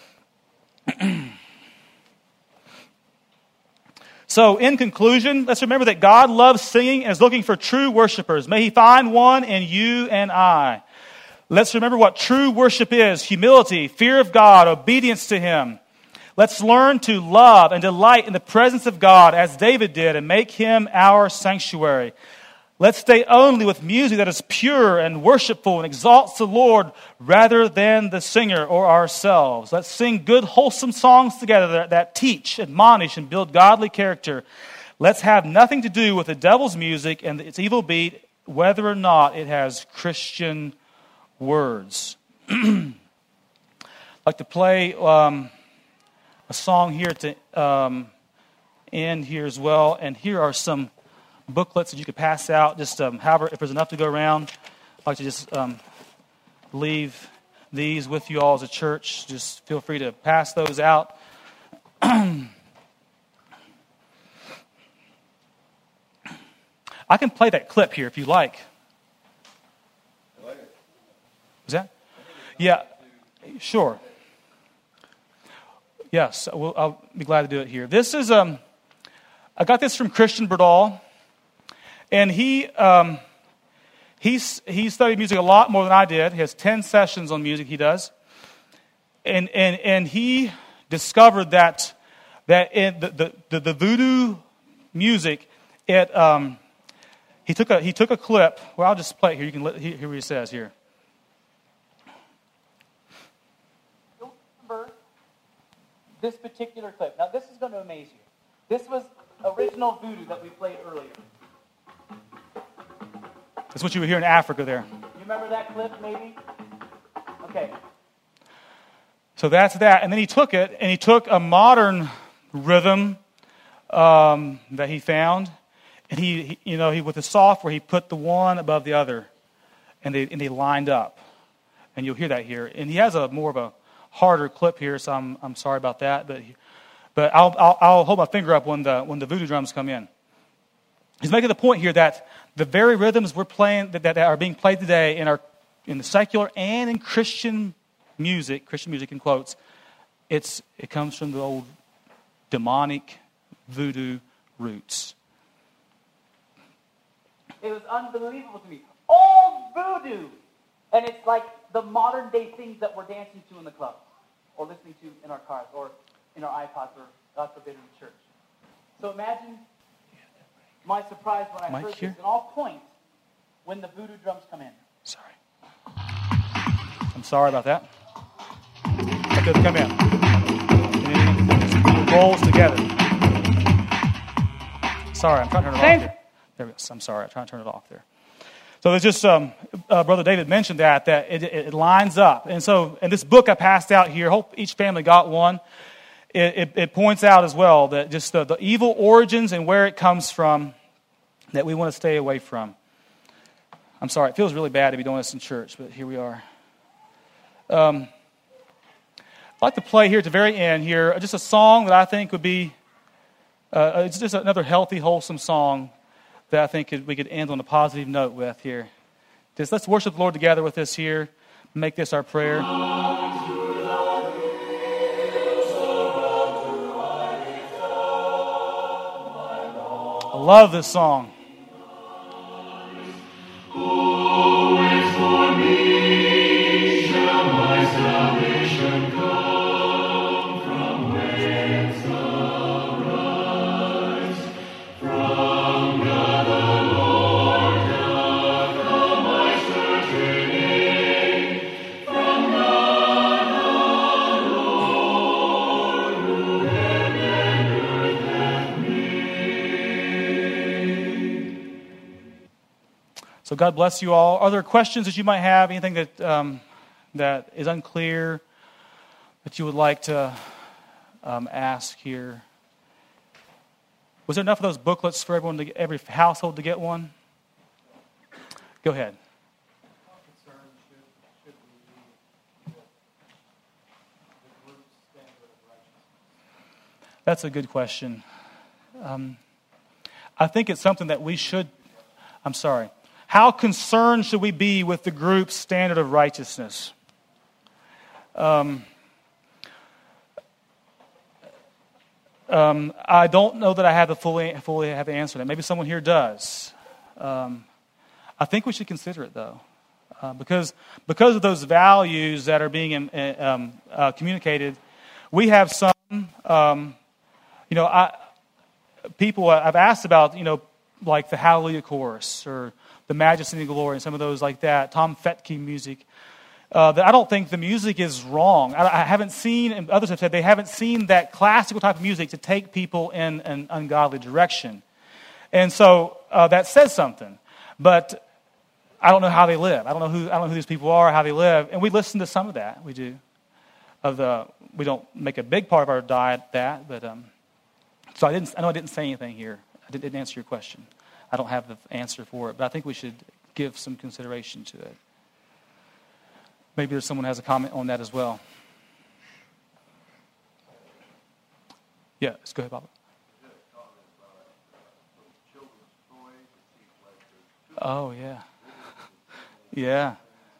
So, in conclusion, let's remember that God loves singing and is looking for true worshipers. May He find one in you and I. Let's remember what true worship is: humility, fear of God, obedience to Him. Let's learn to love and delight in the presence of God as David did and make Him our sanctuary. Let's stay only with music that is pure and worshipful and exalts the Lord rather than the singer or ourselves. Let's sing good, wholesome songs together that, that teach, admonish, and build godly character. Let's have nothing to do with the devil's music and its evil beat, whether or not it has Christian words. I'd like to play um, a song here to um, end here as well. And here are some booklets that you could pass out. Just um, however, if there's enough to go around, I'd like to just um, leave these with you all as a church. Just feel free to pass those out. I can play that clip here if you like. Is that? Yeah, sure. Yes, we'll, I'll be glad to do it here. This is, um, I got this from Christian Berdahl, and he um, he's he studied music a lot more than I did. He has ten sessions on music he does, and and and he discovered that that in the, the, the, the voodoo music, it um, he took a he took a clip. Well, I'll just play it here. You can let, hear what he says here. Remember this particular clip. Now, this is going to amaze you. This was original voodoo that we played earlier. That's what you would hear in Africa there. You remember that clip, maybe? Okay. So that's that. And then he took it, and he took a modern rhythm um, that he found, and he, he, you know, he with the software, he put the one above the other, and they and they lined up. And you'll hear that here. And he has a more of a harder clip here, so I'm I'm sorry about that. But he, but I'll, I'll I'll hold my finger up when the when the voodoo drums come in. He's making the point here that the very rhythms we're playing that, that are being played today in our in the secular and in Christian music, Christian music in quotes, it's it comes from the old demonic voodoo roots. It was unbelievable to me. Old voodoo! And it's like the modern day things that we're dancing to in the club, or listening to in our cars, or in our iPods, or God forbid in the church. So imagine my surprise when I Mike heard here? this, and all point when the voodoo drums come in. Sorry. I'm sorry about that. It doesn't come in. And it rolls together. Sorry, I'm trying to turn it Same. off there. There we go. I'm sorry, I'm trying to turn it off there. So there's just, um, uh, Brother David mentioned that, that it, it lines up. And so in this book I passed out here, hope each family got one, it, it, it points out as well that just the, the evil origins and where it comes from that we want to stay away from. I'm sorry, it feels really bad to be doing this in church, but here we are. Um, I'd like to play here at the very end here just a song that I think would be, uh, it's just another healthy, wholesome song that I think could, we could end on a positive note with here. Just let's worship the Lord together with this here. Make this our prayer. I love this song. So God bless you all. Are there questions that you might have? Anything that um, that is unclear that you would like to um, ask here? Was there enough of those booklets for everyone, to get, every household to get one? Go ahead. How concerned should, should we be with the group's standard of righteousness? That's a good question. Um, I think it's something that we should, I'm sorry. How concerned should we be with the group's standard of righteousness? Um, um, I don't know that I have the fully fully have the answer to that. Maybe someone here does. Um, I think we should consider it though, uh, because because of those values that are being um, uh, communicated, we have some. Um, you know, I people I've asked about. You know, like the Hallelujah chorus or the Majesty and Glory, and some of those like that, Tom Fetke music. Uh, that I don't think the music is wrong. I, I haven't seen, and others have said, they haven't seen that classical type of music to take people in an ungodly direction. And so uh, that says something. But I don't know how they live. I don't know who I don't know who these people are, how they live. And we listen to some of that. We do. Of the we don't make a big part of our diet that, but um, so I didn't. I know I didn't say anything here. I didn't answer your question. I don't have the answer for it, but I think we should give some consideration to it. Maybe there's someone who has a comment on that as well. Yeah, let's go ahead, Bob. Oh, yeah. Yeah.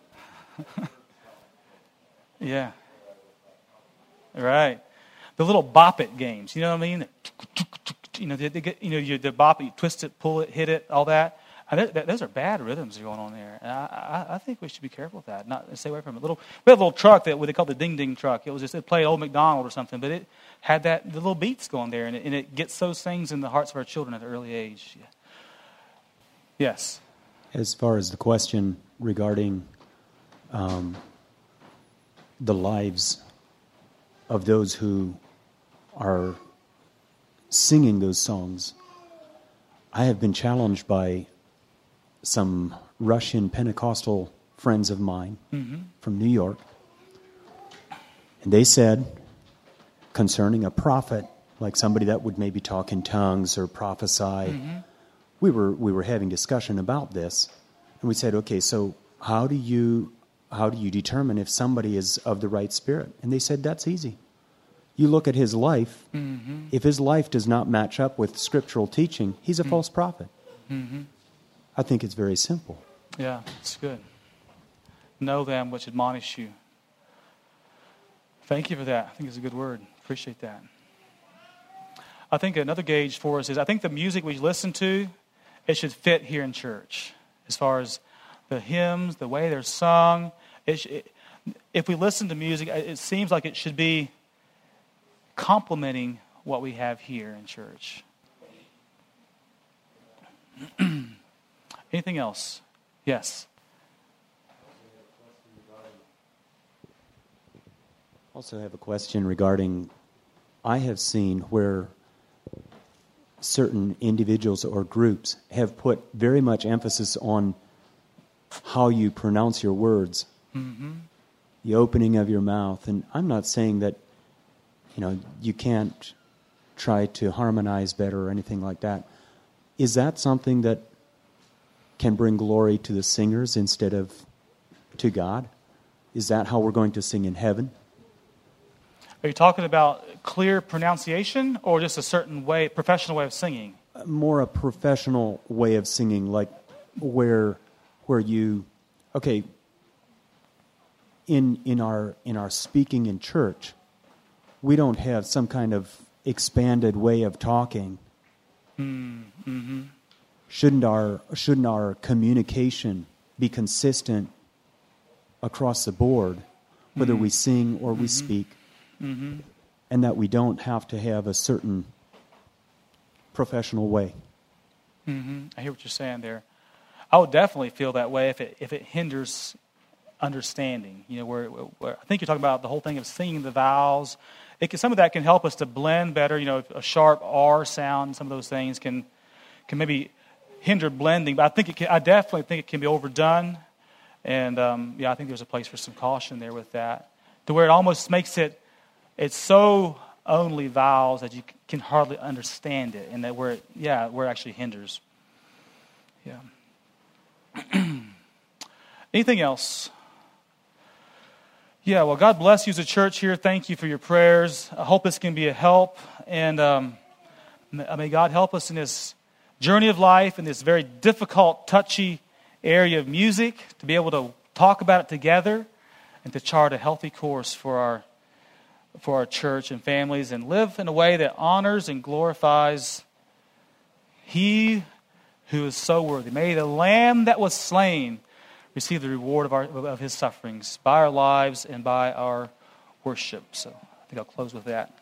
Yeah. Right. The little bop it games, you know what I mean? You know, they, they get, you know, you the bop it, you twist it, pull it, hit it, all that. And th- th- those are bad rhythms going on there. And I, I, I think we should be careful with that, not stay away from it. Little, we had a little truck that what they called the ding ding truck. It was just it played Old McDonald or something, but it had that the little beats going there, and it, and it gets those things in the hearts of our children at an early age. Yeah. Yes. As far as the question regarding um, the lives of those who are singing those songs, I have been challenged by some Russian Pentecostal friends of mine mm-hmm. from New York. And they said, concerning a prophet, like somebody that would maybe talk in tongues or prophesy, mm-hmm. we were we were having discussion about this. And we said, okay, so how do you how do you determine if somebody is of the right spirit? And they said, that's easy. You look at his life. Mm-hmm. If his life does not match up with scriptural teaching, he's a mm-hmm. false prophet. Mm-hmm. I think it's very simple. Yeah, it's good. Know them which admonish you. Thank you for that. I think it's a good word. Appreciate that. I think another gauge for us is I think the music we listen to, it should fit here in church. As far as the hymns, the way they're sung. It, it, if we listen to music, it seems like it should be complementing what we have here in church. Anything else? Yes. Also have a question regarding, I have seen where certain individuals or groups have put very much emphasis on how you pronounce your words, mm-hmm. the opening of your mouth. And I'm not saying that, you know, you can't try to harmonize better or anything like that. Is that something that can bring glory to the singers instead of to God? Is that how we're going to sing in heaven? Are you talking about clear pronunciation or just a certain way, professional way of singing? More a professional way of singing, like where where you, okay, in in our in our speaking in church, we don't have some kind of expanded way of talking. Mm-hmm. Shouldn't our shouldn't our communication be consistent across the board, whether mm-hmm. we sing or we mm-hmm. speak? Mm-hmm. And that we don't have to have a certain professional way. Mm-hmm. I hear what you're saying there. I would definitely feel that way if it if it hinders understanding. You know, where, where I think you're talking about the whole thing of singing the vowels. It can, some of that can help us to blend better. You know, a sharp R sound, some of those things can can maybe hinder blending. But I think it can, I definitely think it can be overdone. And um, yeah, I think there's a place for some caution there with that, to where it almost makes it. It's so only vowels that you can hardly understand it, and that where it, yeah, where it actually hinders. Yeah. Anything else? Yeah. Well, God bless you as a church here. Thank you for your prayers. I hope this can be a help, and um, may God help us in this journey of life, in this very difficult, touchy area of music, to be able to talk about it together, and to chart a healthy course for our. for our church and families, and live in a way that honors and glorifies He who is so worthy. May the Lamb that was slain receive the reward of our of His sufferings by our lives and by our worship. So I think I'll close with that.